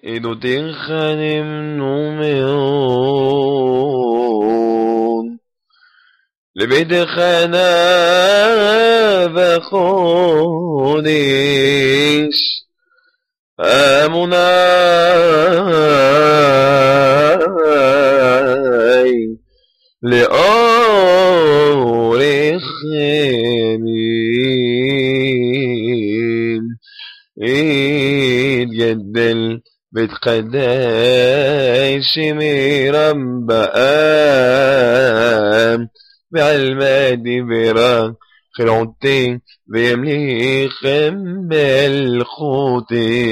עדותיך נמנו מאוד, לביתך נא וחודש, אמוני לאורך ימים, יתגדל ויתקדש מרבם, בעלמא דיברה חלעותי וימליכם מלכותי,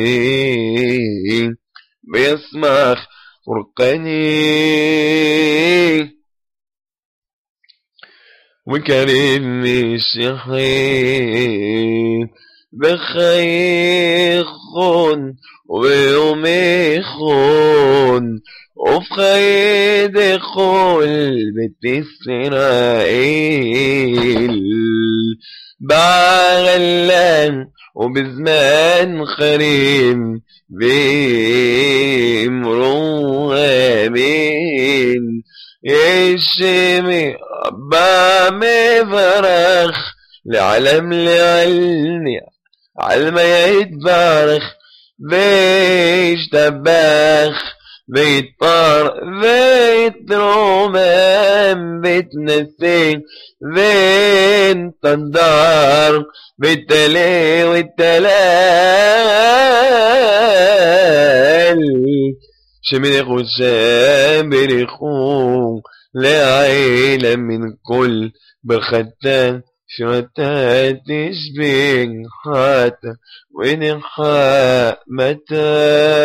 וישמח פורקני וקריב משיחי, בחייכון ויומכון ובחיי דכל בית ישראל, בעגלן ובזמן חרים, ואמרו אמין. ישמי רבה מברך לעלם לעלמי, עלמא יתברך וישתבח ויתפר ויתרומם ויתנשא ויתנדר ויתעלה ויתהלל, שמלכו שם ברכו לעילם מן כל ברכתה שירתה תשבחת ונחמתה,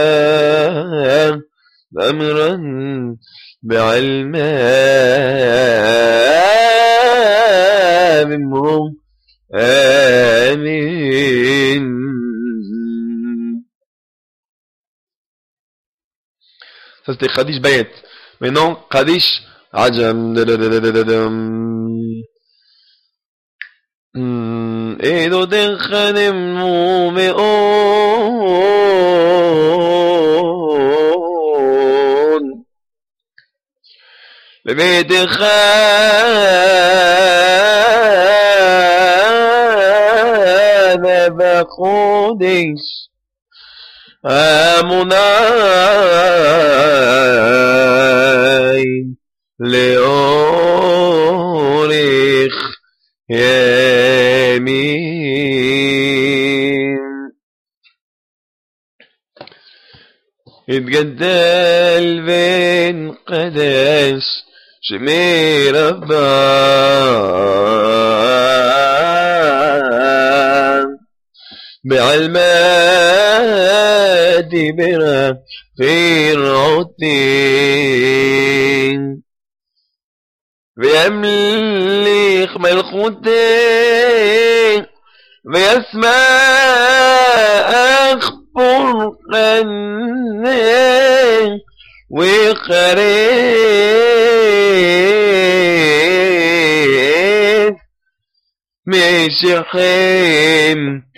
ואמרן בעלמא ואמרו آمين. Ça c'était Khadish Bayet. Maintenant Khadish Ajam. Edo dechanem me'on lebetecha בחודש, אמוני לאורך ימים, יתגדל ונקדש שמי רבם, בעלמא דיברה חרעותי, וימליך מלכותי, וישמח פורקני וחרב משיחים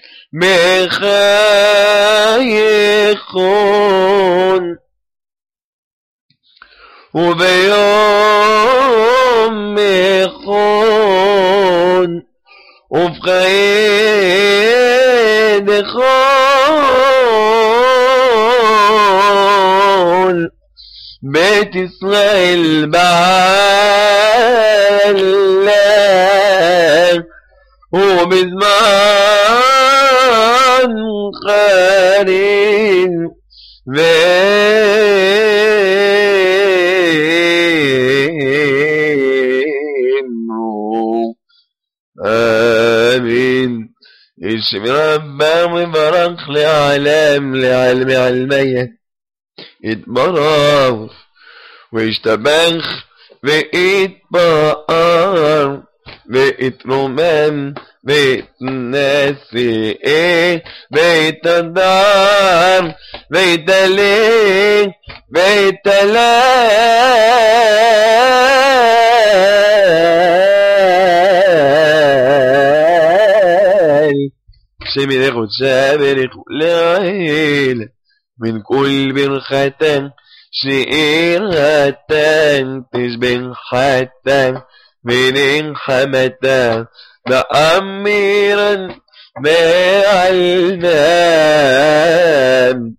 בחייכון, וביום מכון ובחיי דכל בית ישראל בעלה, ובזמן חרים ואמרו آمين. ישמי רבם וברך לעלם לעלמי עלמיה יתברך וישתבח ויתפאר ויתרומם ויתנשא ויתהדר ויתעלה ויתהלל, שמלכו שם ברכו לעיל من كل برختان شئر هتان تشبه حتان من حمتان تأميرا بعلنان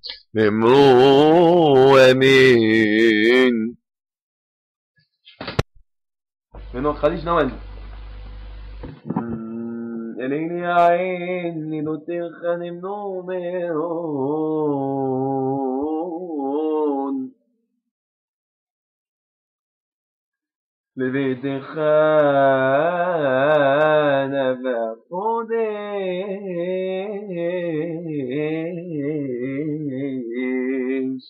ممرومين. Maintenant, Khadij Nawan. إليني يا عيني نطيخ نمنون لبيت خانة فقديش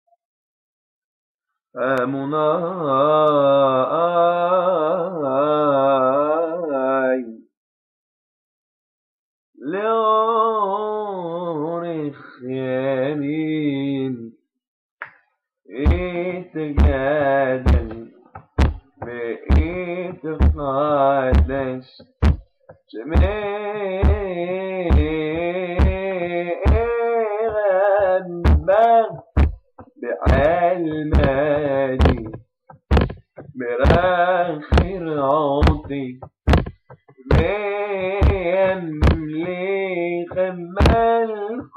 أمناي لأورخ يمين اتجادل بإتقادش جميغا بعلماني براخر عطي بيملي خمال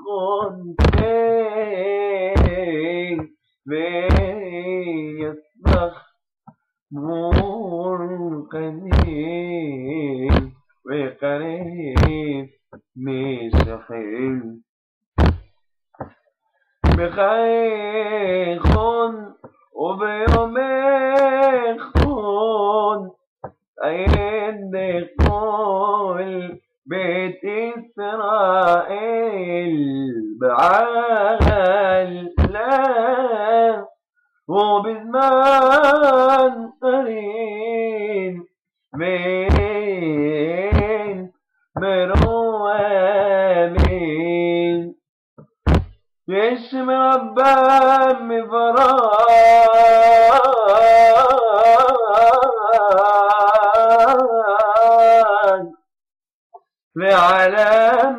خنتين بيصبح مرقنين وقريب مشحين بخيخون وبيوميخون أين قول بيت إسرائيل بعال لا وبزمان قريب من مروامين يشم ربان مفران لعلم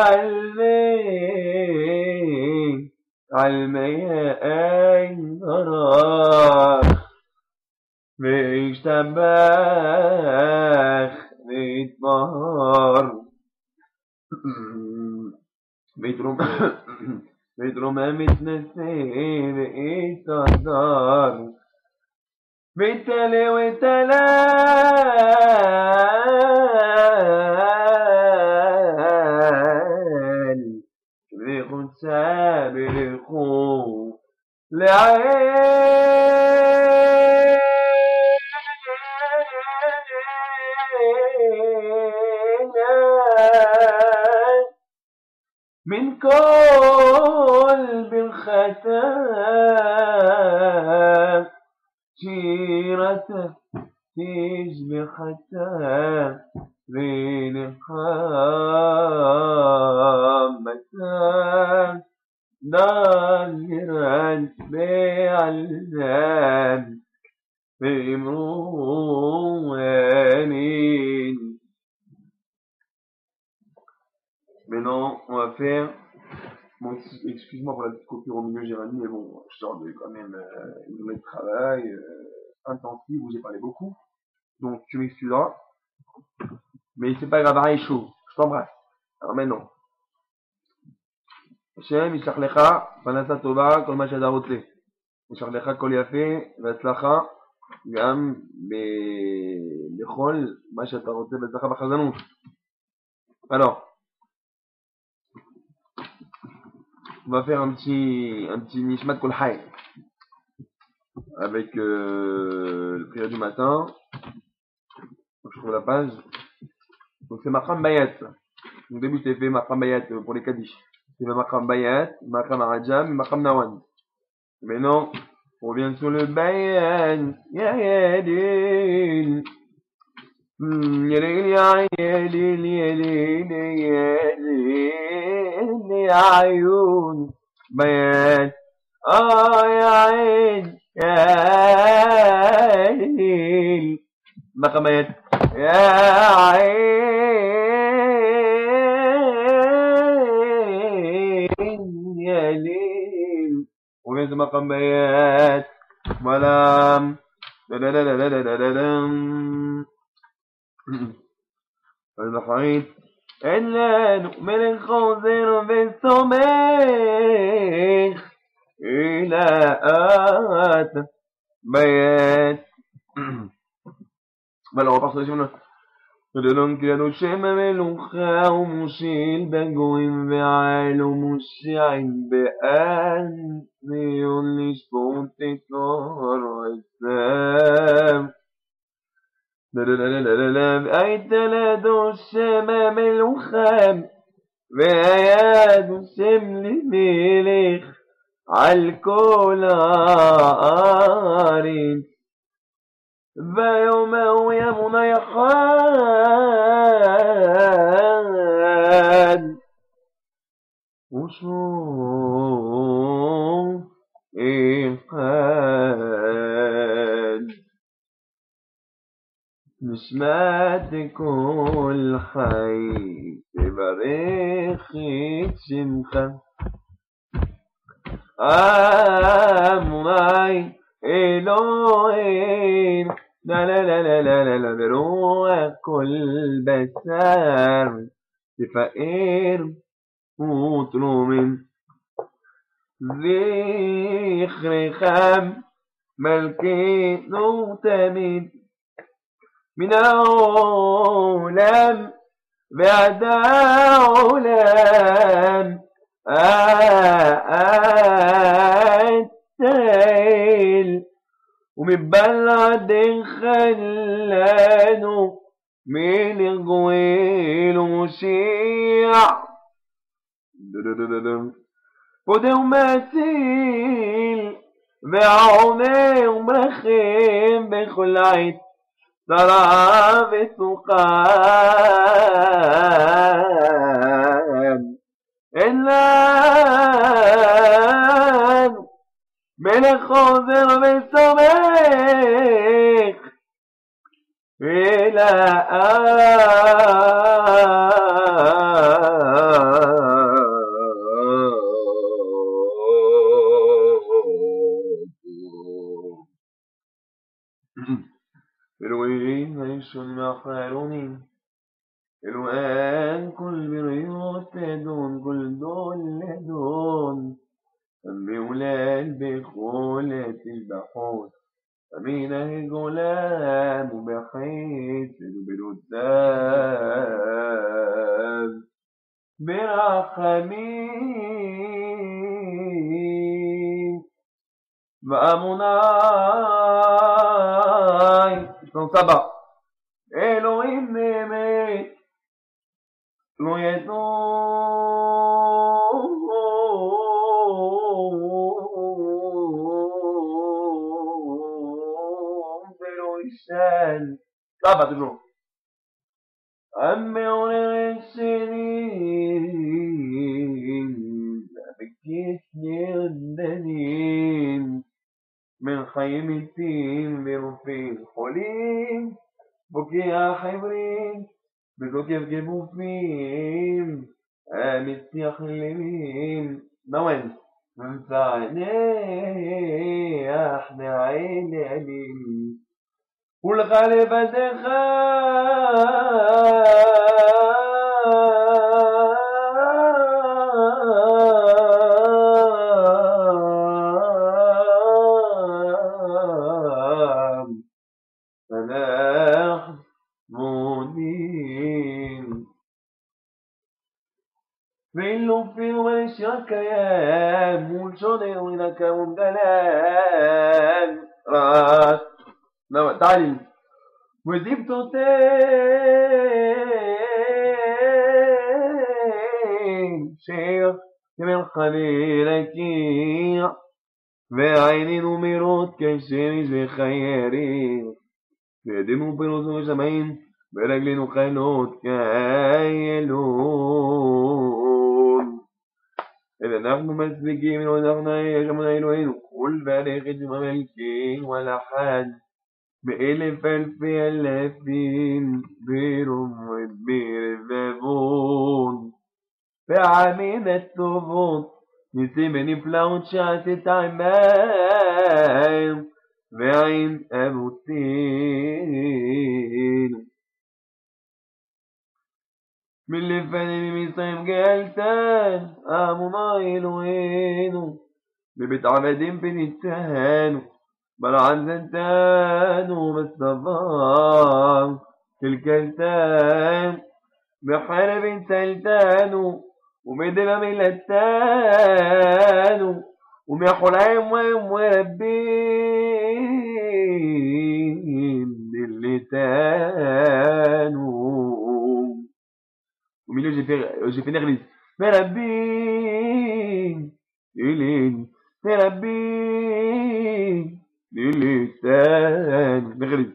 لعلمين علمي أين أراك بيشتبخ بيتبهر بيترمى متنسي بيتقدر بيتلي وتلال بيخد سابر الخوف لعين من كل بالختام شيرته تشبه حتى بين خامتان ظاهرا بعلان بمروانين. Maintenant, on va faire. Bon, excuse-moi pour la petite coupure au milieu, Jérémy, mais bon, je sors de quand même une journée de travail intensive où j'ai parlé beaucoup. Donc, tu m'excuseras. Mais c'est pas grave, arrête chaud. Je t'embrasse. Alors maintenant. Hachem, Yishlach Lecha, Panasa Tova, Kol Ma Shedarot Le. Yishlach Lecha Kol Yafe, V'Atzlacha, Gam Bechol, Ma Shedarot Le, V'Atzlacha B'Chazanut. Alors. On va faire un petit Nishmat Kol Hay avec le prière du matin. Donc, je trouve la page. Donc c'est Macham Bayat. Donc au début je t'ai fait Macham Bayat pour les Kaddish. C'est Macham Bayat, Macham Arajam, Macham Nawan. Maintenant on revient sur le Bayan. Ya Yadil. Yadil ya Yadil Yadil Yadil Ayun Bayan. Ya Ain Ya Yadil. Macham Bayat. Ya Ain Ya Lil ويا مقام بيات ولا البحرين إلا نؤمن الخنزير بالسميخ إلى آت بيات بل هو بحث اسمه رلون كانوا شما ملوخا ومشيل بجوين بعال ومشيعين بآن يقول شبوت كار وسام بأيت لدو الشما ملوخام بأياد شمل مليخ عالكل عارين فيوم يا منيحان وشوف الحال نسمات كل حي ببريخي شمخة آمناي إلوين لا لا لا لا لا لا لا بروح كل بسار بفقير مطلوم ذكر خام ملكي نوتمين من أولام بعد أولام التيل ومن بلد خلانه من الغويل مشيع ودو مثيل بعوني ومخيم بخلعت ضرب الثقام إلا من الخضر بالسميخ إلى الوين عيش المحارونين الوان كل بريوت دون كل دون لدون بولاد بخولة البحوث أمينة الغلام بحيث البلدان برحمين وأمناي سبع إلهي نمت لو يدوم بلوشان سبع تجربة أمي السنين بكيتني الدنين من خيمتين برفين حليم بكي يا حبرين بكوك يفجبوا فين قامت يخلمين نوين منفعني احنا عيني عليم والغالبة دخان فلاح مدين في اللف والشكيان منشر ولك ومدلان راس نوع تعليم وزبت تين شيخ من خليلك بعين نمرت كالشمس بخيري بيدم بروز زمين برجل نخلوت كايلون إذا نحن مسبقين ونحن يجمعنا إلوين كل بالغ ملكين ولا حد بإلف ألف ألفين بيرم وبير بابون بعمين الثبوت ניסים ונפלאות שעשית עמהם, ועם אבותינו. מלפנים ממצרים גאלתן, עמונה אלוהינו, בבית עבדים פניתנו, בלען זנתנו בסבר, كلكلتان بحرب سلتان ومدل ملتان ومحلام وربين اللتان Au milieu, j'ai fait l'église. Merabin, Lilin, Merabin, Lilitan, l'église.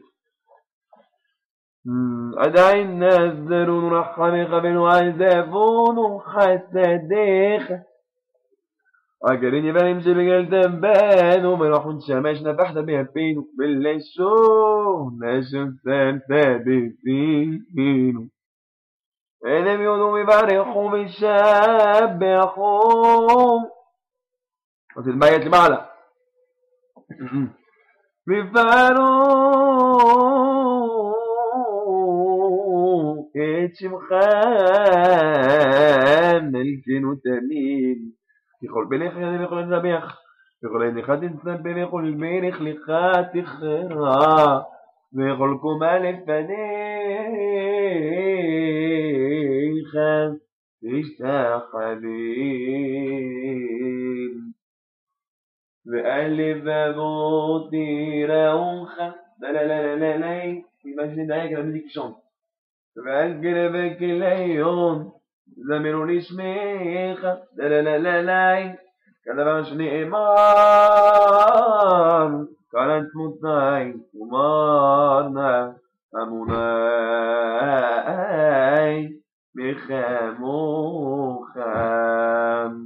أدعي الناس ذرون رحمي قبل وعزافون حسديخ أجريني بنمشي بقل تنبان ومروحون شماش نفحنا بيها فينو بالله شو نشوف سادسين إذا بيقولوا يبارخوا بالشاب يخوم بس الميت اللي معنا بفارو كتشمخان ملكين وتمين يقول بليخ يقول النبيخ يقول إني خد نسبب يقول الميرخ لخات خيرا ويقول كمال الفنيخة تشتاقين وألف موتي روخة لا لا لا لا لا imagine derrière la musique qui chante فأقربك اليوم زمن شميخة لا لا لا لا لا كذا مش إيمان كانت مطاي ومارنا أموناي بخاموخام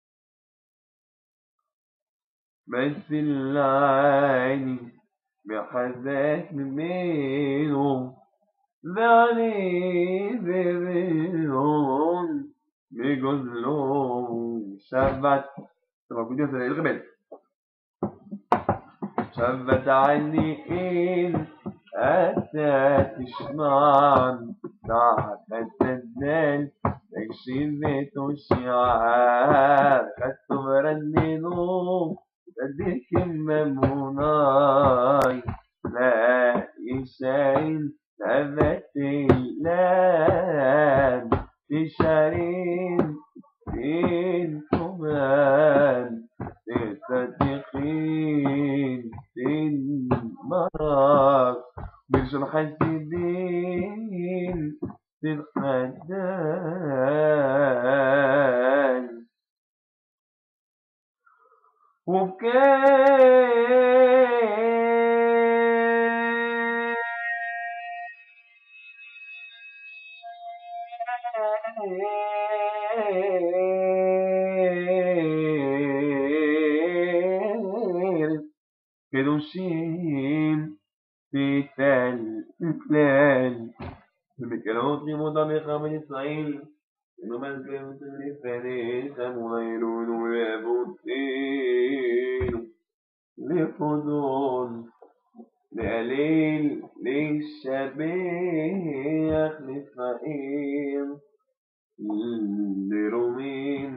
بس العيني بحذاك منه ذعني ببيون بجزلون شبت طبعا كنت يوصل الغبال شبت عني إن أتات شمان تحت السدال تكشفت الشعار خدت برنينو بديك ممناي لا يشاين أبت اللان تشارين تين كمان تصدقين تين مراك برجل حسدين تين خدان كدوشين في تلال بمكانات مطابقة من إسرائيل إنه مزقة لفريسة مغيرون ويابوتين لفضول لقليل للشبيخ لفقير لرومين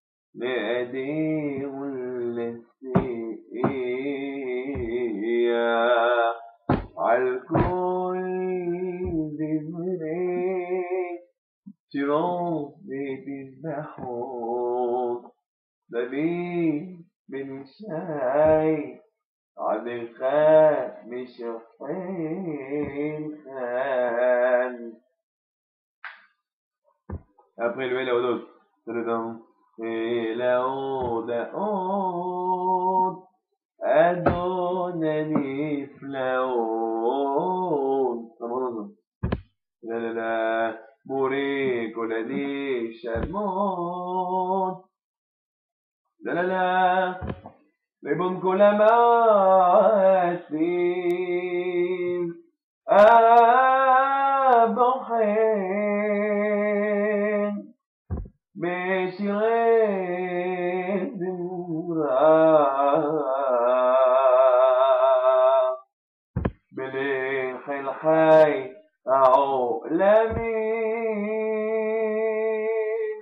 لأديه النسية عالكل بزمرين تروح بتذبحون دبيب بالشاي عبخان مشحين خان Après le Elohod, Elohod, Adonani Flaod. La la la, Mouré, Kolani, Shalmon. La la la, les bons colamasim. Abohen. בשירי خير العالمين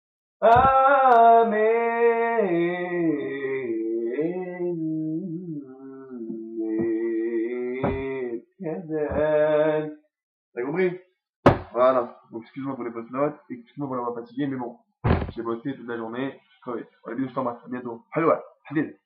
آمين كذلك. T'as compris? Voilà. Donc excuse-moi pour les post notes, excuse-moi pour l'avoir fatigué, mais bon, j'ai bossé toute la journée, je suis crevé. Voilà, bisous, je t'embrasse, à bientôt. Halwa, حبيبي.